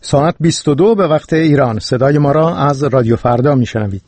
ساعت 22 به وقت ایران. صدای ما را از رادیو فردا میشنوید.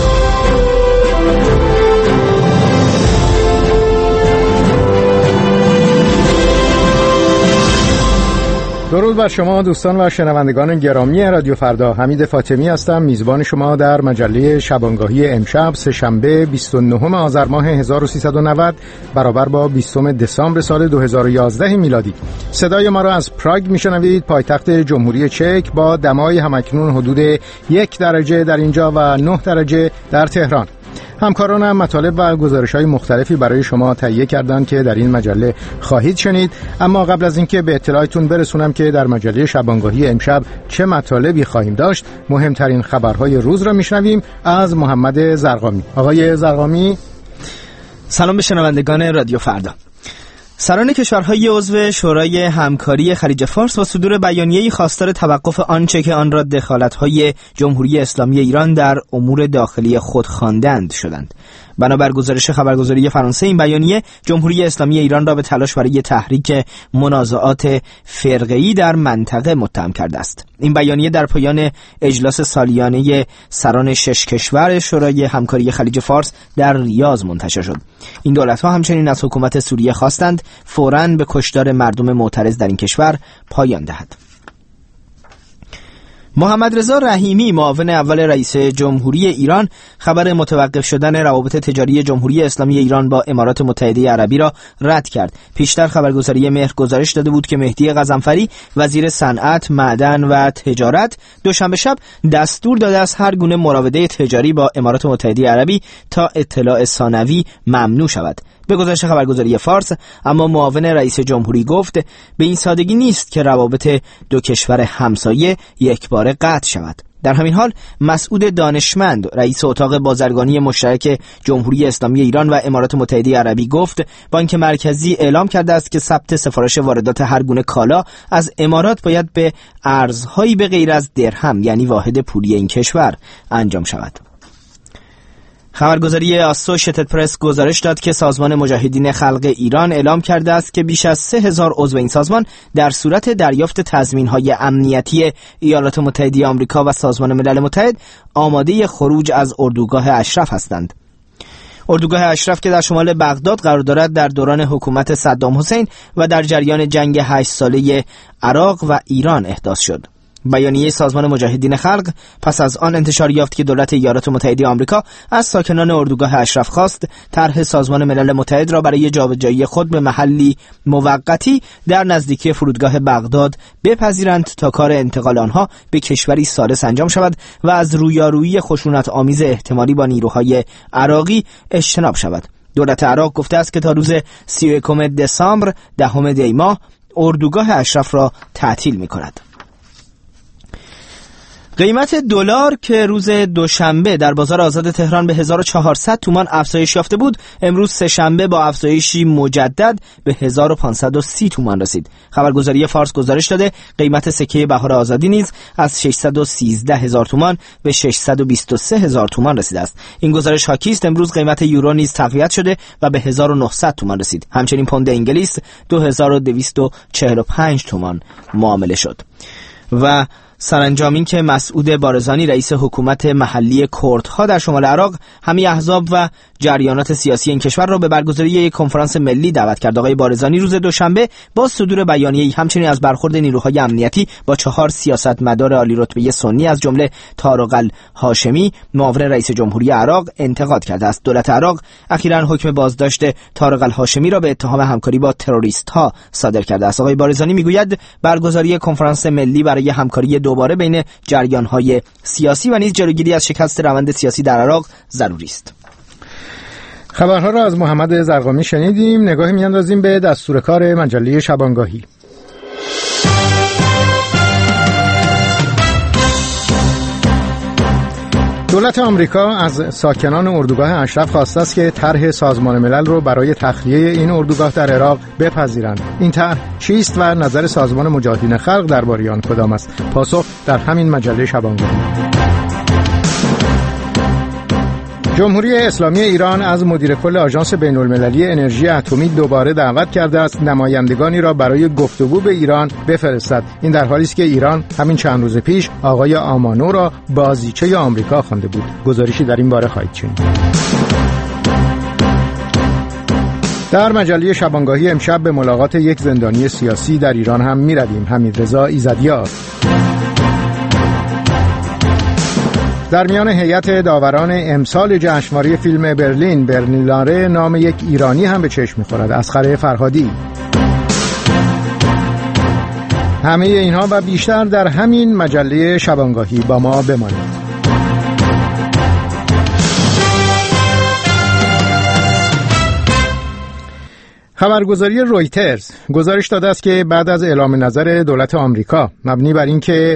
درود بر شما دوستان و شنوندگان گرامی رادیو فردا. حمید فاطمی هستم، میزبان شما در مجله شبانگاهی امشب سه‌شنبه 29 آذر ماه 1390 برابر با 20 دسامبر سال 2011 میلادی. صدای ما را از پراگ میشنوید، پایتخت جمهوری چک، با دمای همکنون حدود 1 درجه در اینجا و 9 درجه در تهران. همکارانم مطالب و گزارش‌های مختلفی برای شما تهیه کردند که در این مجله خواهید شنید. اما قبل از اینکه به اطلاعتون برسونم که در مجله شبانگاهی امشب چه مطالبی خواهیم داشت، مهمترین خبرهای روز را میشنویم از محمد زرقامی. آقای زرقامی، سلام به شنوندگان رادیو فردا. سران کشورهای عضو شورای همکاری خلیج فارس با صدور بیانیه‌ای خواستار توقف آنچه که آن را دخالت‌های جمهوری اسلامی ایران در امور داخلی خود خواندند شدند. بنابر گزارش خبرگزاری فرانسه، این بیانیه جمهوری اسلامی ایران را به تلاش برای تحریک منازعات فرقه‌ای در منطقه متهم کرده است. این بیانیه در پایان اجلاس سالیانه سران 6 کشور شورای همکاری خلیج فارس در ریاض منتشر شد. این دولت‌ها همچنین از حکومت سوریه خواستند فوراً به کشتار مردم معترض در این کشور پایان دهد. محمد رضا رحیمی، معاون اول رئیس جمهوری ایران، خبر متوقف شدن روابط تجاری جمهوری اسلامی ایران با امارات متحده عربی را رد کرد. پیشتر خبرگزاری مهر گزارش داده بود که مهدی غضنفری، وزیر صنعت، معدن و تجارت، دوشنبه شب دستور داده است هر گونه مراوده تجاری با امارات متحده عربی تا اطلاع ثانوی ممنوع شود. به گزارش خبرگزاری فارس، اما معاون رئیس جمهوری گفت به این سادگی نیست که روابط دو کشور همسایه یکباره قطع شود. در همین حال مسعود دانشمند، رئیس اتاق بازرگانی مشترک جمهوری اسلامی ایران و امارات متحده عربی، گفت بانک مرکزی اعلام کرده است که ثبت سفارش واردات هر گونه کالا از امارات باید به ارزهایی به غیر از درهم، یعنی واحد پولی این کشور، انجام شود. خبرگزاری آسوشیتد پرس گزارش داد که سازمان مجاهدین خلق ایران اعلام کرده است که بیش از 3000 عضو این سازمان در صورت دریافت تضمین‌های امنیتی ایالات متحده آمریکا و سازمان ملل متحد آماده خروج از اردوگاه اشرف هستند. اردوگاه اشرف که در شمال بغداد قرار دارد در دوران حکومت صدام حسین و در جریان جنگ 8 ساله عراق و ایران احداث شد. بیانیه سازمان مجاهدین خلق پس از آن انتشار یافت که دولت ایالات متحده آمریکا از ساکنان اردوگاه اشرف خواست طرح سازمان ملل متحد را برای جابجایی خود به محلی موقتی در نزدیکی فرودگاه بغداد بپذیرند تا کار انتقال آنها به کشوری ثالث انجام شود و از رویارویی خشونت آمیز احتمالی با نیروهای عراقی اجتناب شود. دولت عراق گفته است که تا روز 31 دسامبر 10 دی ماه اردوگاه اشرف را تعطیل می‌کند. قیمت دلار که روز دوشنبه در بازار آزاد تهران به 1400 تومان افزایش یافته بود، امروز سه‌شنبه با افزایشی مجدد به 1530 تومان رسید. خبرگزاری فارس گزارش داده قیمت سکه بهار آزادی نیز از 613,000 تومان به 623,000 تومان رسیده است. این گزارش حاکی است امروز قیمت یورو نیز تقویت شده و به 1900 تومان رسید. همچنین پوند انگلیس 2245 تومان معامله شد. و سرانجام این که مسعود بارزانی، رئیس حکومت محلی کردها در شمال عراق، همه احزاب و جریانات سیاسی این کشور را به برگزاری یک کنفرانس ملی دعوت کرد. آقای بارزانی روز دوشنبه با صدور بیانیه‌ای همچنین از برخورد نیروهای امنیتی با 4 سیاستمدار عالی رتبه سنی از جمله طارق الهاشمی، معاون رئیس جمهوری عراق، انتقاد کرده است. دولت عراق اخیراً حکم بازداشت طارق الهاشمی را به اتهام همکاری با تروریست‌ها صادر کرده است. آقای بارزانی میگوید برگزاری کنفرانس ملی برای همکاری دوباره بین جریان‌های سیاسی و نیز جلوگیری از شکست روند سیاسی در عراق ضروری است. خبرها را از محمد زرقامی شنیدیم. نگاهی می‌اندازیم به دستور کار مجله شبانگاهی. دولت آمریکا از ساکنان اردوگاه اشرف خواسته است که طرح سازمان ملل رو برای تخلیه این اردوگاه در عراق بپذیرند. این طرح چیست و نظر سازمان مجاهدین خلق درباره آن کدام است؟ پاسخ در همین مجله شبانگاهی. جمهوری اسلامی ایران از مدیر کل آژانس بین‌المللی انرژی اتمی دوباره دعوت کرده است نمایندگانی را برای گفتگو به ایران بفرستد. این در حالی است که ایران همین چند روز پیش آقای آمانو را بازیچه آمریکا خوانده بود. گزارشی در این باره خواهید شنید. در مجله شبانگاهی امشب به ملاقات یک زندانی سیاسی در ایران هم می‌رویم. حمیدرضا ایزدیار. در میان هیئت داوران امسال جشنواره فیلم برلیناره نام یک ایرانی هم به چشم می‌خورد، اصغر فرهادی. همه اینها و بیشتر در همین مجله شبانگاهی. با ما بمانید. خبرگزاری رویترز گزارش داده است که بعد از اعلام نظر دولت آمریکا مبنی بر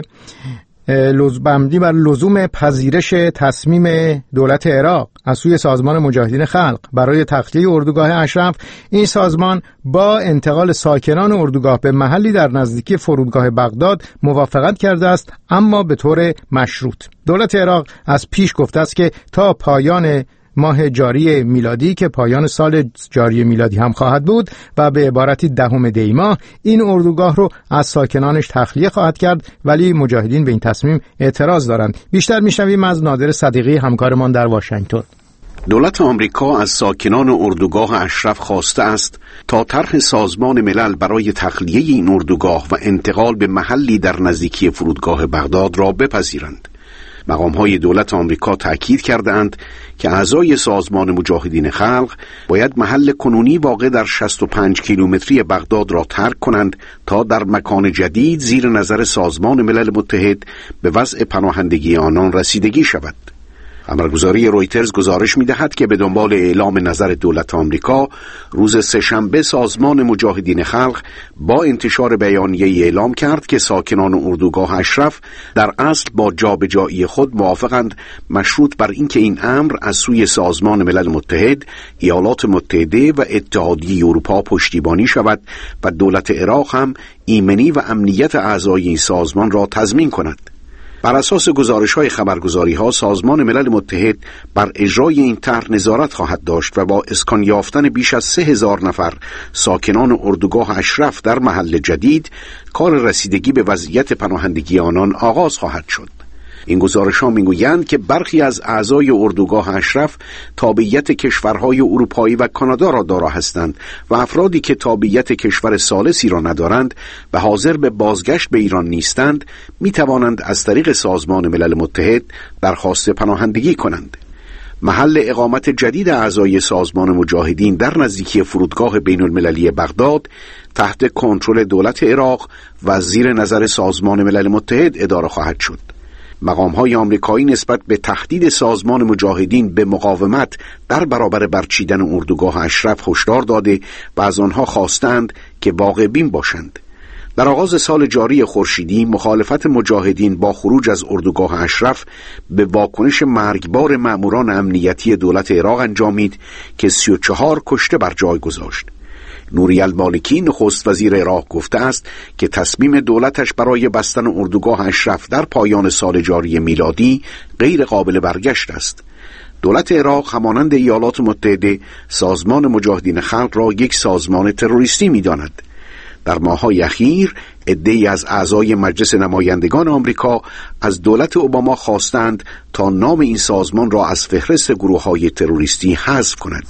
لزوم پذیرش تصمیم دولت عراق از سوی سازمان مجاهدین خلق برای تخلیه اردوگاه اشرف، این سازمان با انتقال ساکنان اردوگاه به محلی در نزدیکی فرودگاه بغداد موافقت کرده است، اما به طور مشروط. دولت عراق از پیش گفته است که تا پایان ماه جاری میلادی که پایان سال جاری میلادی هم خواهد بود و به عبارتی 10 دی ماه این اردوگاه رو از ساکنانش تخلیه خواهد کرد، ولی مجاهدین به این تصمیم اعتراض دارند. بیشتر میشنویم از نادر صدیقی همکارمان در واشنگتن. دولت آمریکا از ساکنان اردوگاه اشرف خواسته است تا طرح سازمان ملل برای تخلیه این اردوگاه و انتقال به محلی در نزدیکی فرودگاه بغداد را بپذیرند. مقام‌های دولت آمریکا تأکید کردند که اعضای سازمان مجاهدین خلق باید محل کنونی واقع در 65 کیلومتری بغداد را ترک کنند تا در مکان جدید زیر نظر سازمان ملل متحد به وضع پناهندگی آنان رسیدگی شود. خبرگزاری رویترز گزارش می‌دهد که به دنبال اعلام نظر دولت آمریکا روز سه‌شنبه سازمان مجاهدین خلق با انتشار بیانیه‌ای اعلام کرد که ساکنان اردوگاه اشرف در اصل با جابجایی خود موافقند، مشروط بر اینکه این امر از سوی سازمان ملل متحد، ایالات متحده و اتحادیه اروپا پشتیبانی شود و دولت عراق هم ایمنی و امنیت اعضای این سازمان را تضمین کند. بر اساس گزارش‌های خبرگزاری‌ها سازمان ملل متحد بر اجرای این طرح نظارت خواهد داشت و با اسکان یافتن بیش از 3000 نفر ساکنان اردوگاه اشرف در محل جدید کار رسیدگی به وضعیت پناهندگی آنان آغاز خواهد شد. این گزارش‌ها می‌گویند که برخی از اعضای اردوگاه اشرف تابعیت کشورهای اروپایی و کانادا را دارا هستند و افرادی که تابعیت کشور ثالثی را ندارند و حاضر به بازگشت به ایران نیستند می‌توانند از طریق سازمان ملل متحد درخواست پناهندگی کنند. محل اقامت جدید اعضای سازمان مجاهدین در نزدیکی فرودگاه بین‌المللی بغداد تحت کنترل دولت عراق و زیر نظر سازمان ملل متحد اداره خواهد شد. مقام‌های آمریکایی نسبت به تهدید سازمان مجاهدین به مقاومت در برابر برچیدن اردوگاه اشرف هشدار داده و از آنها خواستند که واقع بین باشند. در آغاز سال جاری خورشیدی مخالفت مجاهدین با خروج از اردوگاه اشرف به واکنش مرگبار مأموران امنیتی دولت عراق انجامید که 34 کشته بر جای گذاشت. نوری المالکی نخست وزیر عراق گفته است که تصمیم دولتش برای بستن اردوگاه اشرف در پایان سال جاری میلادی غیر قابل برگشت است. دولت عراق همانند ایالات متحده سازمان مجاهدین خلق را یک سازمان تروریستی می‌داند. در ماه‌های اخیر عده‌ای از اعضای مجلس نمایندگان آمریکا از دولت اوباما خواستند تا نام این سازمان را از فهرست گروه‌های تروریستی حذف کند.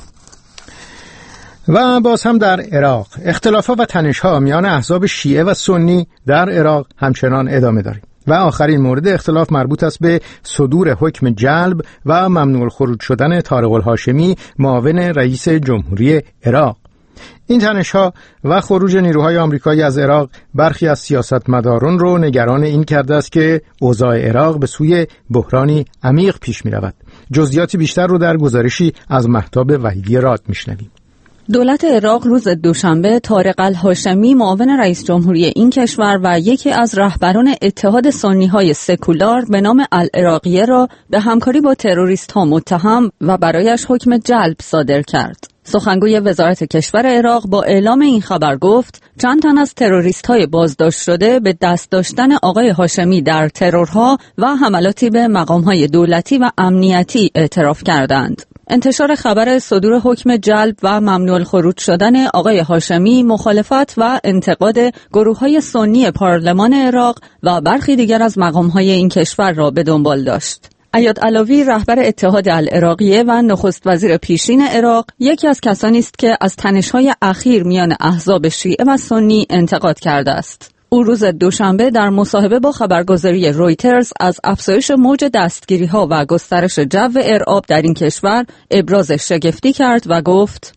و باز هم در عراق اختلافات و تنش‌ها میان احزاب شیعه و سنی در عراق همچنان ادامه دارد. و آخرین مورد اختلاف مربوط است به صدور حکم جلب و ممنوع الخروج شدن طارق الهاشمی معاون رئیس جمهوری عراق. این تنش‌ها و خروج نیروهای آمریکایی از عراق برخی از سیاستمداران رو نگران این کرده است که اوضاع عراق به سوی بحرانی عمیق پیش می‌رود. جزئیات بیشتر رو در گزارشی از مهتاب وحیدی راد می‌شنویم. دولت عراق روز دوشنبه طارق الهاشمی معاون رئیس جمهوری این کشور و یکی از رهبران اتحاد سنی‌های سکولار به نام العراقیه را به همکاری با تروریست‌ها متهم و برایش حکم جلب صادر کرد. سخنگوی وزارت کشور عراق با اعلام این خبر گفت چند تن از تروریست‌های بازداشت شده به دست داشتن آقای هاشمی در ترورها و حملاتی به مقام‌های دولتی و امنیتی اعتراف کردند. انتشار خبر صدور حکم جلب و ممنوع الخروج شدن آقای هاشمی مخالفت و انتقاد گروه‌های سنی پارلمان عراق و برخی دیگر از مقام‌های این کشور را به دنبال داشت. عیاد علاوی رهبر اتحاد العراقیه و نخست وزیر پیشین عراق یکی از کسانی است که از تنش‌های اخیر میان احزاب شیعه و سنی انتقاد کرده است. او روز دوشنبه در مصاحبه با خبرگزاری رویترز از افزایش موج دستگیری‌ها و گسترش جو ارعاب در این کشور ابراز شگفتی کرد و گفت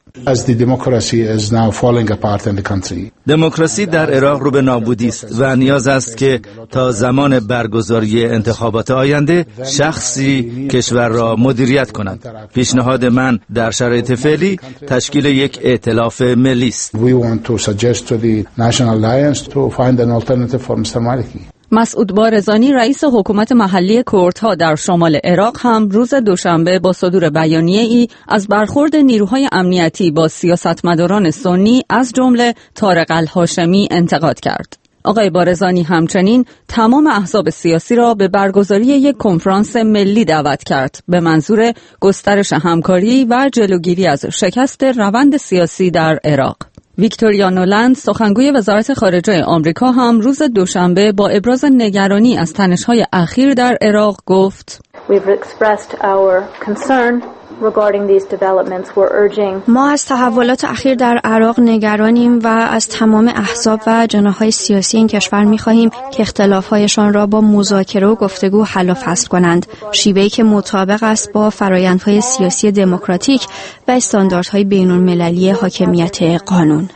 دموکراسی در عراق رو به نابودی است و نیاز است که تا زمان برگزاری انتخابات آینده شخصی کشور را مدیریت کند. پیشنهاد من در شرایط فعلی تشکیل یک ائتلاف ملی است. مسعود بارزانی رئیس حکومت محلی کردها در شمال عراق هم روز دوشنبه با صدور بیانیه‌ای از برخورد نیروهای امنیتی با سیاستمداران سنی از جمله طارق الهاشمی انتقاد کرد. آقای بارزانی همچنین تمام احزاب سیاسی را به برگزاری یک کنفرانس ملی دعوت کرد به منظور گسترش همکاری و جلوگیری از شکست روند سیاسی در عراق. ویکتوریا نولند سخنگوی وزارت خارجه آمریکا هم روز دوشنبه با ابراز نگرانی از تنش‌های اخیر در عراق گفت ما از تحولات اخیر در عراق نگرانیم و از تمام احزاب و جناح‌های سیاسی این کشور می‌خواهیم که اختلاف‌هایشان را با مذاکره و گفتگو حل و فصل کنند، شیوهی که مطابق است با فرآیندهای سیاسی دموکراتیک و استانداردهای بین‌المللی حاکمیت قانون.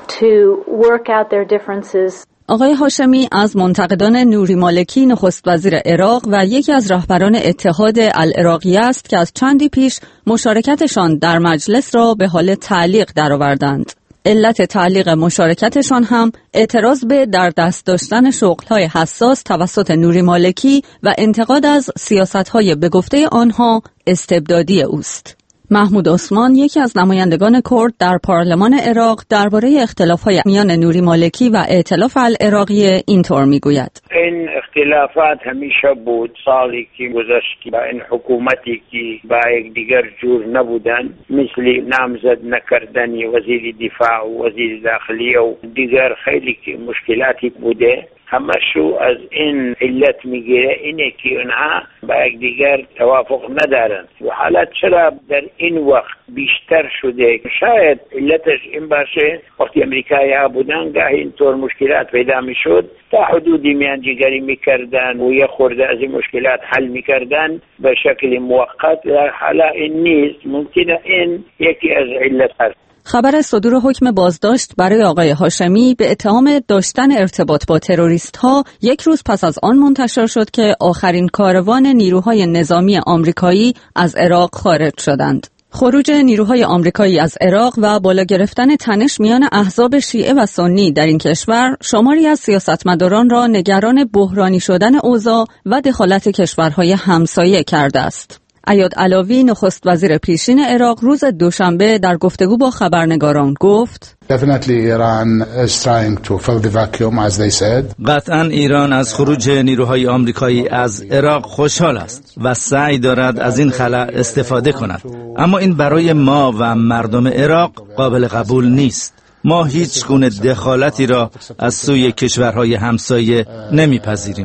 آقای هاشمی از منتقدان نوری مالکی نخست وزیر عراق و یکی از رهبران اتحاد العراقیه است که از چندی پیش مشارکتشان در مجلس را به حال تعلیق درآوردند. علت تعلیق مشارکتشان هم اعتراض به در دست داشتن شغل‌های حساس توسط نوری مالکی و انتقاد از سیاست‌های به گفته آنها استبدادی اوست. محمود عثمان یکی از نمایندگان کرد در پارلمان عراق درباره اختلاف‌های میان نوری مالکی و ائتلاف العراقیه اینطور میگوید: این اختلافات همیشه بود. سالی که گذشت با این حکومتی که با یک دیگر جور نبودن، مثل نامزد نکردن وزیر دفاع و وزیر داخلی و دیگر خیلی که مشکلاتی بوده، همشو از این علت میگیره، اینه که اونها با یک دیگر توافق ندارن و حالت چرا در این وقت بیشتر شده. شاید علتش این باشه وقتی امریکایی ها بودن گاهی اینطور مشکلات پیدا میشد، تا حدودی میانجیگری میکردن و یه خورده از این مشکلات حل میکردن به شکل موقت. حالا این نیست، ممکنه این یکی از علت هست. خبر صدور حکم بازداشت برای آقای هاشمی به اتهام داشتن ارتباط با تروریست‌ها یک روز پس از آن منتشر شد که آخرین کاروان نیروهای نظامی آمریکایی از عراق خارج شدند. خروج نیروهای آمریکایی از عراق و بالا گرفتن تنش میان احزاب شیعه و سنی در این کشور شماری از سیاستمداران را نگران بحرانی شدن اوضاع و دخالت کشورهای همسایه کرده است. عیاد علاوی نخست وزیر پیشین عراق روز دوشنبه در گفتگو با خبرنگاران گفت: قطعاً ایران از خروج نیروهای آمریکایی از عراق خوشحال است و سعی دارد از این خلا استفاده کند، اما این برای ما و مردم عراق قابل قبول نیست. ما هیچ گونه دخالتی را از سوی کشورهای همسایه نمیپذیریم.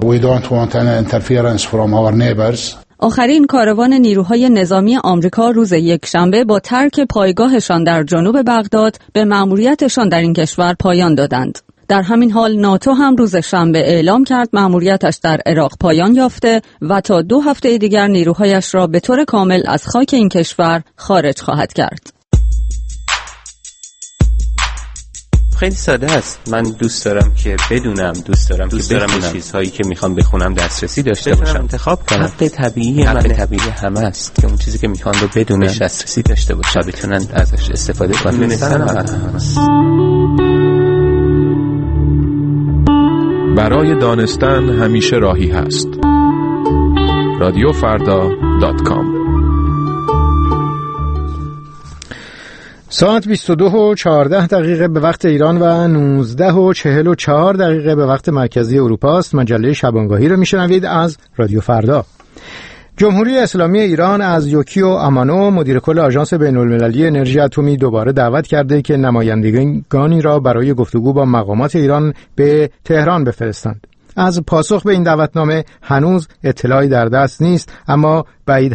آخرین کاروان نیروهای نظامی آمریکا روز یکشنبه با ترک پایگاهشان در جنوب بغداد به مأموریتشان در این کشور پایان دادند. در همین حال ناتو هم روز شنبه اعلام کرد مأموریتش در عراق پایان یافته و تا 2 هفته دیگر نیروهایش را به طور کامل از خاک این کشور خارج خواهد کرد. خیلی ساده است. من دوست دارم که بدونم، دوست دارم که چیزهایی که میخوام بخونم دسترسی داشته باشم، انتخاب کنم. حق طبیعی همه است که اون چیزی که میخوان رو بدونه دسترسی داشته باشه، بتونن ازش استفاده کنن. برای دانستن همیشه راهی هست. radiofarda.com ساعت 22:14 به وقت ایران و 19:44 به وقت مرکزی اروپا است. مجله شبانگاهی رو میشنوید از رادیو فردا. جمهوری اسلامی ایران از یوکیو آمانو مدیر کل آژانس بین‌المللی انرژی اتمی دوباره دعوت کرده که نمایندگانی را برای گفتگو با مقامات ایران به تهران بفرستند. از پاسخ به این دعوتنامه هنوز اطلاعی در دست نیست، اما بعید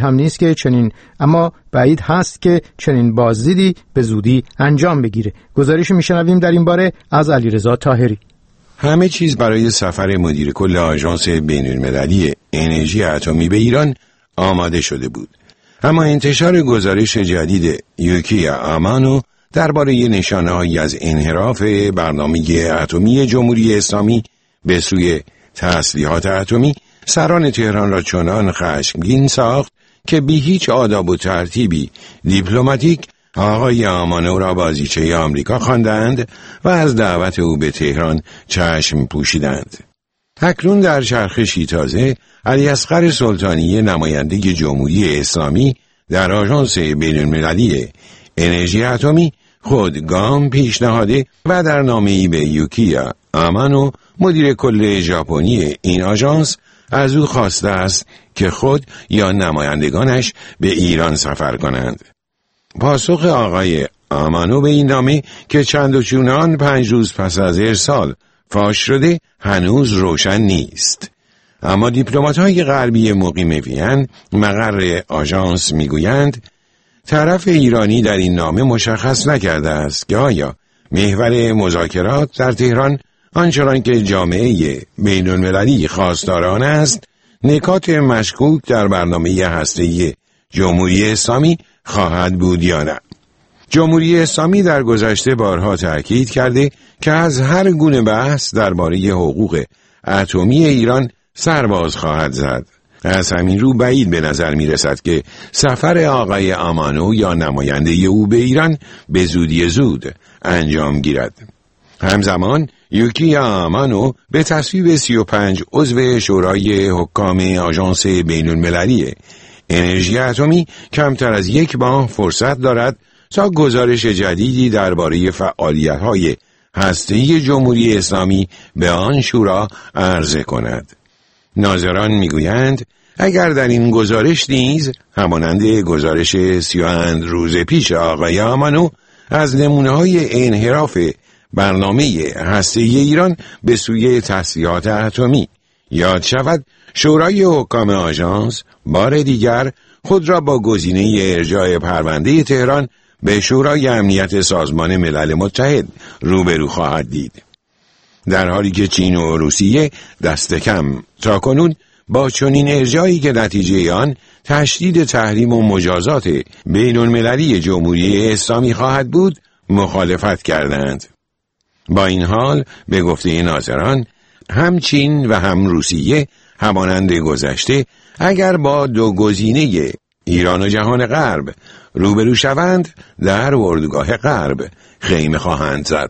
هست که چنین بازدیدی به زودی انجام بگیره. گزارشی میشنویم در این باره از علیرضا طاهری. همه چیز برای سفر مدیر کل آژانس بین‌المللی انرژی اتمی به ایران آماده شده بود، اما انتشار گزارش جدید یوکیو آمانو درباره نشانه‌هایی از انحراف برنامه اتمی جمهوری اسلامی به سوی تسلیحات اتمی سران تهران را چنان خشمگین ساخت که بی هیچ آداب و ترتیبی دیپلماتیک آقای آمانو را بازیچه آمریکا خواندند و از دعوت او به تهران چشم پوشیدند. اکنون در چرخشی تازه علیاصغر سلطانی نماینده جمهوری اسلامی در آژانس بین‌المللی انرژی اتمی خود گام پیشنهاده و در نامه‌ای به یوکیو آمانو مدیر کل ژاپنی این آژانس از او خواسته است که خود یا نمایندگانش به ایران سفر کنند. پاسخ آقای آمانو به این نامه که چند و چونان 5 روز پس از ارسال فاش شده هنوز روشن نیست. اما دیپلمات‌های غربی مقیم وین مقر آژانس میگویند طرف ایرانی در این نامه مشخص نکرده است که آیا محور مذاکرات در تهران آنچنان که جامعه بین‌المللی خواستار آن است نکات مشکوک در برنامه هسته‌ای جمهوری اسلامی خواهد بود یا نه. جمهوری اسلامی در گذشته بارها تأکید کرده که از هر گونه بحث درباره حقوق اتمی ایران سرباز خواهد زد. از همین رو بعید به نظر می رسد که سفر آقای آمانو یا نماینده او به ایران به زودی زود انجام گیرد. همزمان یوکیو آمانو به تصویب 35 عضو شورای حکام آژانس بین‌المللی انرژی اتمی کمتر از 1 ماه فرصت دارد تا گزارش جدیدی درباره فعالیت‌های هسته‌ای جمهوری اسلامی به آن شورا عرضه کند. ناظران میگویند اگر در این گزارش نیز همانند گزارش 30 روز پیش آقای آمانو از نمونه‌های انحراف برنامه هسته‌ای ایران به سوی تسلیحات اتمی یاد شود، شورای حکام آژانس بار دیگر خود را با گزینه ارجاع پرونده تهران به شورای امنیت سازمان ملل متحد روبرو خواهد دید. در حالی که چین و روسیه دست کم تاکنون با چنین ارجاعی که نتیجه آن تشدید تحریم و مجازات بین‌المللی جمهوری اسلامی خواهد بود مخالفت کردند. با این حال به گفته ناظران هم چین و هم روسیه همانند گذشته اگر با دو گزینه ایران و جهان غرب روبرو شوند در اردوگاه غرب خیمه خواهند زد.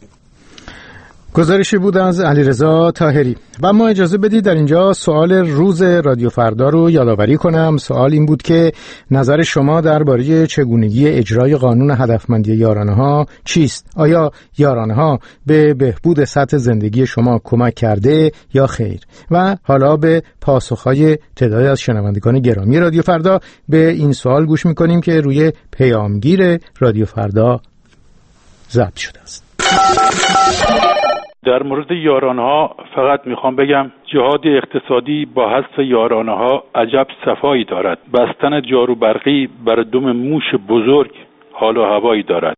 گزارشی بود از علیرضا طاهری. و اما اجازه بدید در اینجا سوال روز رادیو فردا رو یادآوری کنم. سوال این بود که نظر شما درباره چگونگی اجرای قانون هدفمندی یارانه‌ها چیست؟ آیا یارانه‌ها به بهبود سطح زندگی شما کمک کرده یا خیر؟ و حالا به پاسخ‌های تعدادی از شنوندگان گرامی رادیو فردا به این سوال گوش می‌کنیم که روی پیامگیر رادیو فردا ضبط شده است. در مورد یارانه‌ها فقط میخوام بگم جهاد اقتصادی با حذف یارانه‌ها عجب صفایی دارد. بستن جارو برقی بر دم موش بزرگ حال و هوایی دارد.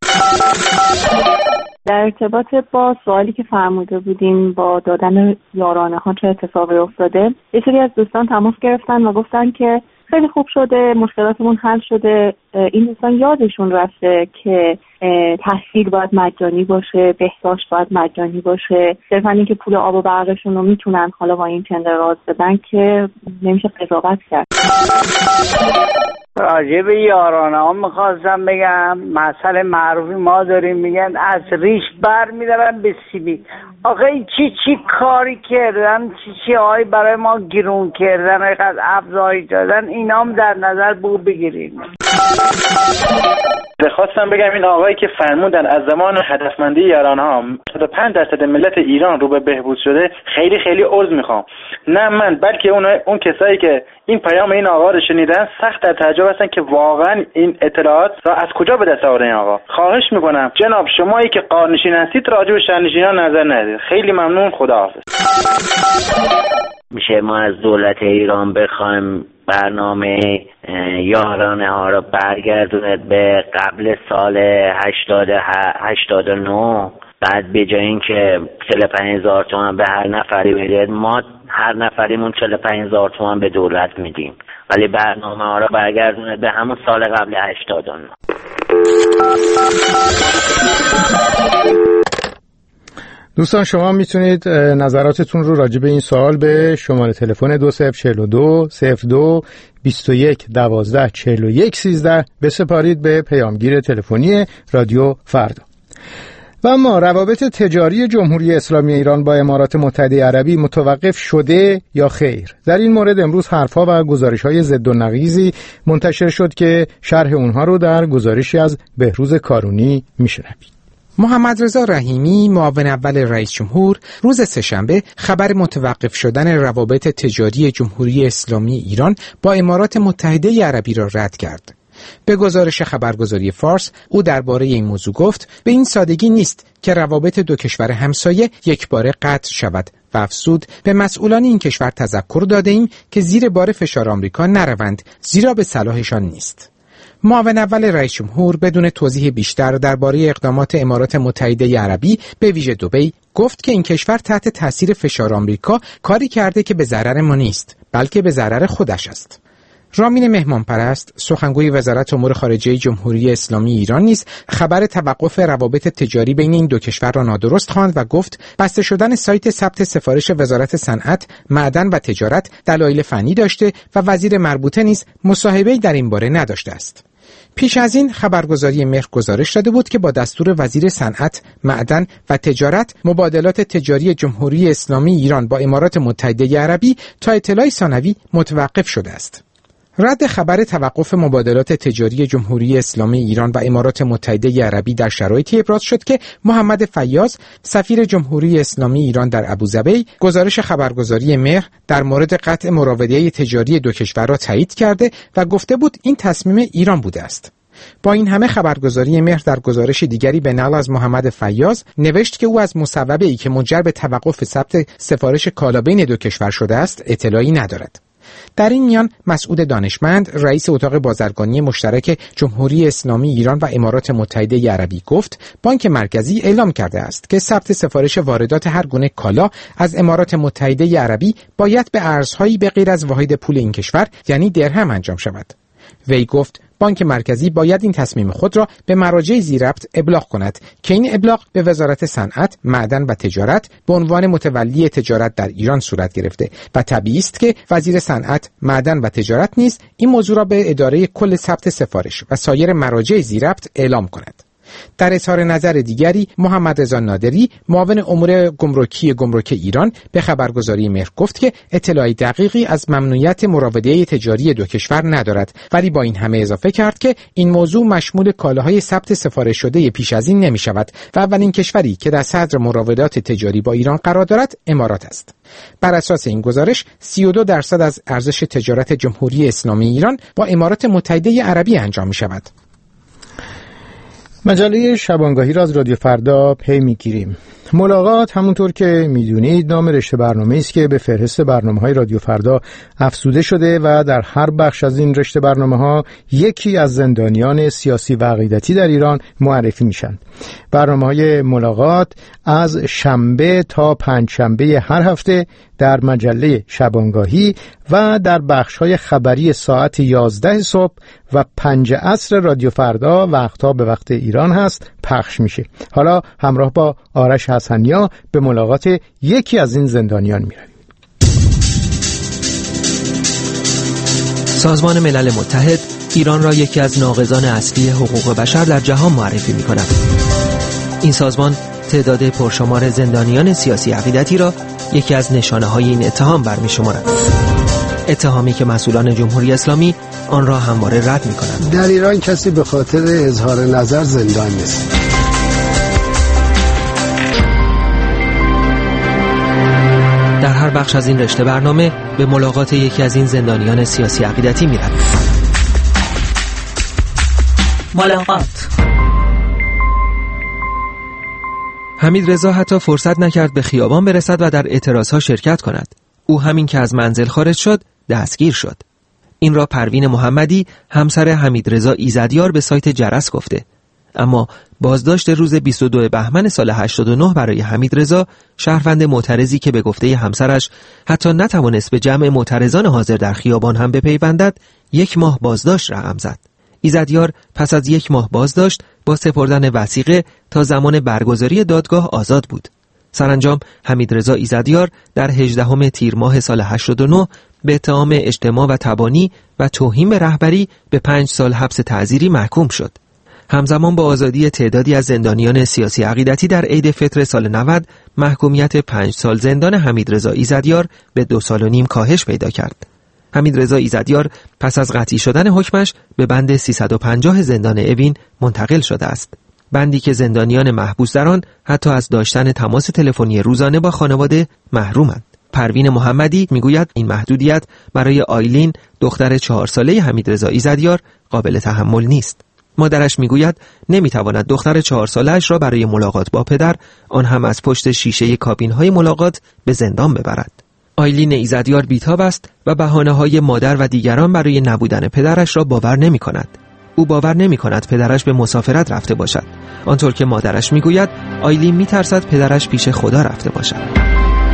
در ارتباط با سوالی که فرموده بودیم با دادن یارانه‌ها چه اتفاقی افتاده، یه سری از دوستان تماس گرفتن و گفتن که خیلی خوب شده، مشکلاتمون حل شده. این دوستان یادشون رفته که تحصیل باید مجانی باشه، بهداشت باید مجانی باشه. صرفا این که پول آب و برقشون رو میتونن حالا با این تندر راز بدن که نمیشه قضاوت کرد. راجع به یارانه ها میخواستم بگم مسئله معروفی ما داریم، میگن از ریش بر میدارن به سیبیل. آخه چی کاری کردن، چی هایی برای ما گیرون کردن، اینقدر افزایش دادن، اینا هم در نظر بگیریم. خواستم بگم این آقایی که فرمودن از زمان هدفمندی یارانه‌ها 75% ملت ایران رو به بهبود شده، خیلی خیلی عذر میخوام. نه من بلکه اون کسایی که این پیام این آقا رو شنیدن سخت در تعجب هستن که واقعا این اطلاعات را از کجا به دست آورد این آقا. خواهش میکنم جناب شمایی که قارنشین هستید راجع به شهرنشینان نظر ندید. خیلی ممنون، خداحافظ. میشه ما از دولت ایران بخوایم برنامه یارانه ها رو برگردوند به قبل سال 89، بعد به جای اینکه 45,000 تومان به هر نفری بدید، ما هر نفریمون 45,000 تومان به دولت میدیم، ولی برنامه ها رو برگردوند به همون سال قبل 89. دوستان شما میتونید نظراتتون رو راجع به این سوال به شماره تلفن 2042 02 21 12 41 13 بسپارید به پیامگیر تلفنی رادیو فردا. و اما روابط تجاری جمهوری اسلامی ایران با امارات متحده عربی متوقف شده یا خیر؟ در این مورد امروز حرفها و گزارش‌های ضد و نقیضی منتشر شد که شرح اونها رو در گزارشی از بهروز کارونی میشنوید. محمد رضا رحیمی معاون اول رئیس جمهور روز سه‌شنبه خبر متوقف شدن روابط تجاری جمهوری اسلامی ایران با امارات متحده عربی را رد کرد. به گزارش خبرگزاری فارس او درباره این موضوع گفت به این سادگی نیست که روابط دو کشور همسایه یکباره قطع شود و افزود به مسئولان این کشور تذکر داده ایم که زیر بار فشار آمریکا نروند، زیرا به صلاحشان نیست. معاون اول رئیس جمهور بدون توضیح بیشتر درباره اقدامات امارات متحده عربی به ویژه دبی گفت که این کشور تحت تاثیر فشار آمریکا کاری کرده که به ضرر ما نیست، بلکه به ضرر خودش است. رامین مهمانپرست سخنگوی وزارت امور خارجه جمهوری اسلامی ایران نیز خبر توقف روابط تجاری بین این دو کشور را نادرست خواند و گفت بسته شدن سایت ثبت سفارش وزارت صنعت، معدن و تجارت دلایل فنی داشته و وزیر مربوطه نیز مصاحبه‌ای در این باره نداشته است. پیش از این خبرگزاری مهر گزارش داده بود که با دستور وزیر صنعت، معدن و تجارت مبادلات تجاری جمهوری اسلامی ایران با امارات متحده عربی تا اطلاع ثانوی متوقف شده است. رد خبر توقف مبادلات تجاری جمهوری اسلامی ایران و امارات متحده عربی در شرایطی ابراز شد که محمد فیاض سفیر جمهوری اسلامی ایران در ابوظبی گزارش خبرگزاری مهر در مورد قطع مراوده‌ای تجاری دو کشور را تایید کرده و گفته بود این تصمیم ایران بوده است. با این همه خبرگزاری مهر در گزارش دیگری به نقل از محمد فیاض نوشت که او از مصوبه‌ای که منجر به توقف ثبت سفارش کالا بین دو کشور شده است اطلاعی ندارد. در این میان مسعود دانشمند رئیس اتاق بازرگانی مشترک جمهوری اسلامی ایران و امارات متحده عربی گفت بانک مرکزی اعلام کرده است که ثبت سفارش واردات هر گونه کالا از امارات متحده عربی باید به ارزهایی به غیر از واحد پول این کشور یعنی درهم انجام شود. وی گفت بانک مرکزی باید این تصمیم خود را به مراجع ذی‌ربط ابلاغ کند که این ابلاغ به وزارت صنعت، معدن و تجارت به عنوان متولی تجارت در ایران صورت گرفته و طبیعی است که وزیر صنعت، معدن و تجارت نیز این موضوع را به اداره کل ثبت سفارش و سایر مراجع ذی‌ربط اعلام کند. در اظهار نظر دیگری محمد رضا نادری معاون امور گمرک ایران به خبرگزاری مهر گفت که اطلاع دقیقی از ممنوعیت مراوده تجاری دو کشور ندارد، ولی با این همه اضافه کرد که این موضوع مشمول کالاهای ثبت سفارش شده پیش از این نمی شود و اولین کشوری که در صدر مراودات تجاری با ایران قرار دارد امارات است. بر اساس این گزارش 32% از ارزش تجارت جمهوری اسلامی ایران با امارات متحده عربی انجام می شود. مجله شبانگاهی را از رادیو فردا پی میگیریم. ملاقات همونطور که میدونید نام رشته برنامه‌ای است که به فهرست برنامه‌های رادیو فردا افزوده شده و در هر بخش از این رشته برنامه‌ها یکی از زندانیان سیاسی و عقیدتی در ایران معرفی میشن. برنامه‌های ملاقات از شنبه تا پنجشنبه هر هفته در مجله شبانگاهی و در بخش‌های خبری ساعت 11 صبح و 5 عصر رادیو فردا وقتها به وقت ایران هست پخش میشه. حالا همراه با آرش حسنیا به ملاقات یکی از این زندانیان میرویم. سازمان ملل متحد ایران را یکی از ناقضان اصلی حقوق بشر در جهان معرفی می‌کند. این سازمان تعداد پرشمار زندانیان سیاسی عقیدتی را یکی از نشانه‌های این اتهام برمی‌شمارد. اتهامی که مسئولان جمهوری اسلامی آن را همواره رد می‌کنند. در ایران کسی به خاطر اظهار نظر زندان نیست. در هر بخش از این رشته برنامه به ملاقات یکی از این زندانیان سیاسی عقیدتی می‌رویم. ملاقات. حمیدرضا حتی فرصت نکرد به خیابان برسد و در اعتراضها شرکت کند. او همین که از منزل خارج شد، دستگیر شد. این را پروین محمدی، همسر حمیدرضا ایزدیار، به سایت جرس گفته. اما بازداشت روز 22 بهمن سال 89 برای حمیدرضا، شهروند معترضی که به گفته همسرش حتی نتوانست به جمع معترضان حاضر در خیابان هم بپیوندد، 1 ماه بازداشت رقم زد. ایزدیار پس از 1 ماه بازداشت با سپردن وثیقه تا زمان برگزاری دادگاه آزاد بود. سرانجام حمیدرضا ایزدیار در 18 تیر ماه سال 89 به اتهام اجتماع و تبانی و توهین به رهبری به 5 سال حبس تعزیری محکوم شد. همزمان با آزادی تعدادی از زندانیان سیاسی عقیدتی در عید فطر سال 90، محکومیت 5 سال زندان حمیدرضا ایزدیار به 2 سال و نیم کاهش پیدا کرد. حمیدرضا ایزدیار پس از قطعی شدن حکمش به بند 350 زندان اوین منتقل شده است. بندی که زندانیان محبوس در آن حتی از داشتن تماس تلفنی روزانه با خانواده محرومند. پروین محمدی میگوید این محدودیت برای آیلین، دختر 4 ساله حمیدرضا ایزدیار، قابل تحمل نیست. مادرش میگوید نمیتواند دختر 4 ساله‌اش را برای ملاقات با پدر، آن هم از پشت شیشه کابین‌های ملاقات، به زندان ببرد. آیلین ایزدیار بیتاب است و بهانه‌های مادر و دیگران برای نبودن پدرش را باور نمی‌کند. او باور نمی‌کند پدرش به مسافرت رفته باشد. آنطور که مادرش میگوید آیلین میترسد پدرش پیش خدا رفته باشد.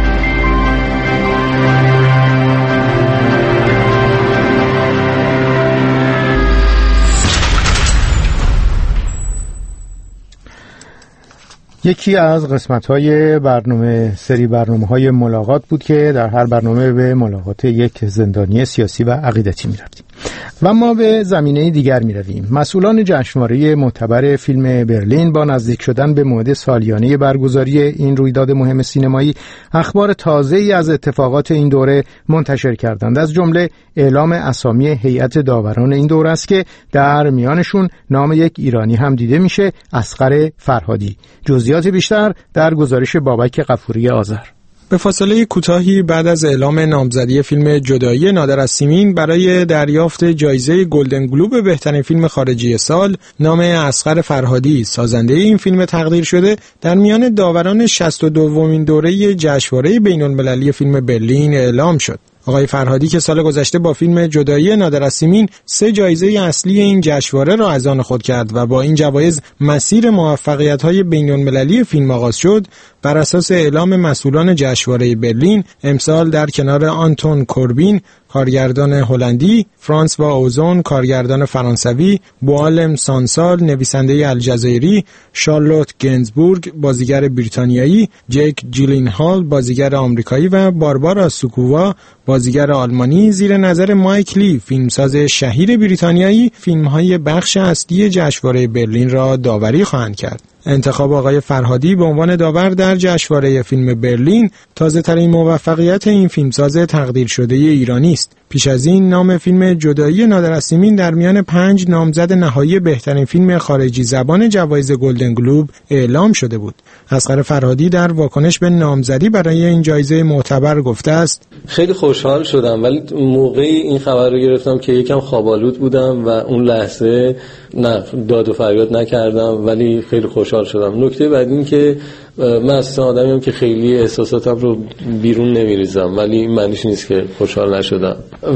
یکی از قسمت‌های سری برنامه‌های ملاقات بود که در هر برنامه به ملاقات یک زندانی سیاسی و عقیدتی می‌رفتیم. و ما به زمینه دیگر می‌رویم. مسئولان جشنواره معتبر فیلم برلین با نزدیک شدن به موعد سالیانه برگزاری این رویداد مهم سینمایی، اخبار تازه‌ای از اتفاقات این دوره منتشر کردند. از جمله اعلام اسامی هیئت داوران این دوره است که در میانشون نام یک ایرانی هم دیده میشه، اصغر فرهادی. جزئیات بیشتر در گزارش بابک غفوری آذر. به فاصله کوتاهی بعد از اعلام نامزدی فیلم جدایی نادر از سیمین برای دریافت جایزه گلدن گلوب بهترین فیلم خارجی سال، نام اصغر فرهادی، سازنده این فیلم تقدیر شده، در میان داوران 62مین دوره جشنواره بین‌المللی فیلم برلین اعلام شد. آقای فرهادی که سال گذشته با فیلم جدایی نادر از سیمین 3 جایزه اصلی این جشنواره را از آن خود کرد و با این جوایز مسیر موفقیت‌های بین‌المللی فیلم آغاز شد، بر اساس اعلام مسئولان جشنواره برلین، امسال در کنار آنتون کوربین، کارگردان هلندی، فرانس و اوزون، کارگردان فرانسوی، بوالم سانسال، نویسنده الجزایری، شارلوت گنزبورگ، بازیگر بریتانیایی، جک جیلینهال، بازیگر آمریکایی و باربارا سوکووا، بازیگر آلمانی، زیر نظر مایک لی، فیلمساز شهیر بریتانیایی، فیلم‌های بخش اصلی جشنواره برلین را داوری خواهند کرد. انتخاب آقای فرهادی به عنوان داور در جشنواره فیلم برلین تازه‌ترین موفقیت این فیلمساز تقدیر شده ایرانی است. پیش از این نام فیلم جدایی نادر از سیمین در میان 5 نامزد نهایی بهترین فیلم خارجی زبان جوایز گلدن گلوب اعلام شده بود. اصغر فرهادی در واکنش به نامزدی برای این جایزه معتبر گفته است: خیلی خوشحال شدم، ولی موقعی این خبر رو گرفتم که یکم خواب‌آلود بودم و اون لحظه نه داد و فریاد نکردم، ولی خیلی خوشحال شدم. نکته بعد این که من اصلا آدمیم که خیلی احساساتم رو بیرون نمیریزم، ولی این معنیش نیست که خوشحال نشدم،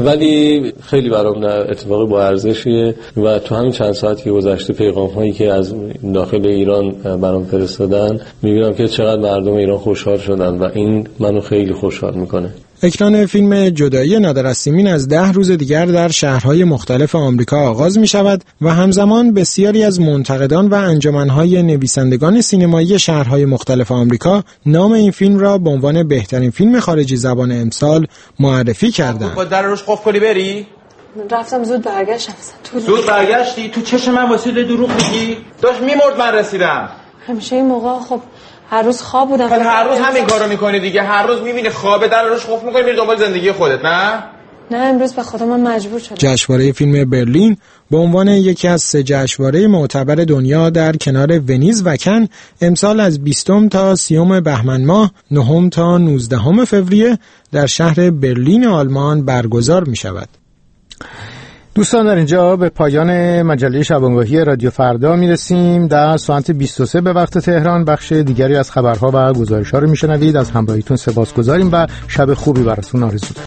ولی خیلی برام اتفاق با ارزشیه و تو همین چند ساعتی که گذشته پیغام هایی که از داخل ایران برام فرستادن میبینم که چقدر مردم ایران خوشحال شدن و این منو خیلی خوشحال میکنه. اکران فیلم جدایی نادر از سیمین از 10 روز دیگر در شهرهای مختلف آمریکا آغاز می شود و همزمان بسیاری از منتقدان و انجمنهای نویسندگان سینمایی شهرهای مختلف آمریکا نام این فیلم را به عنوان بهترین فیلم خارجی زبان امسال معرفی کردند. با در روش قفل کنی بری؟ رفتم زود برگشتم. زود برگشتی؟ تو چشم من واسه دروغ میگی؟ داشت میمرد من رسیدم. همیشه این موقع خب هر روز خواب بودم. هر روز همین کارو میکنی دیگه. هر روز میبینی خوابه در روش قفل میکنی میری دنبال زندگی خودت، نه؟ نه امروز به خدا من مجبور شدم. جشنواره فیلم برلین به عنوان یکی از 3 جشنواره معتبر دنیا در کنار ونیز و کن امسال از 20 تا 30 بهمن ماه 9 تا 19 فوریه در شهر برلین آلمان برگزار می شود. دوستان در اینجا به پایان مجله شبانگاهی رادیو فردا میرسیم. در ساعت 23 به وقت تهران بخش دیگری از خبرها و گزارش‌ها رو میشنوید. از همراهیتون سپاسگزاریم و شب خوبی براتون آرزو داریم.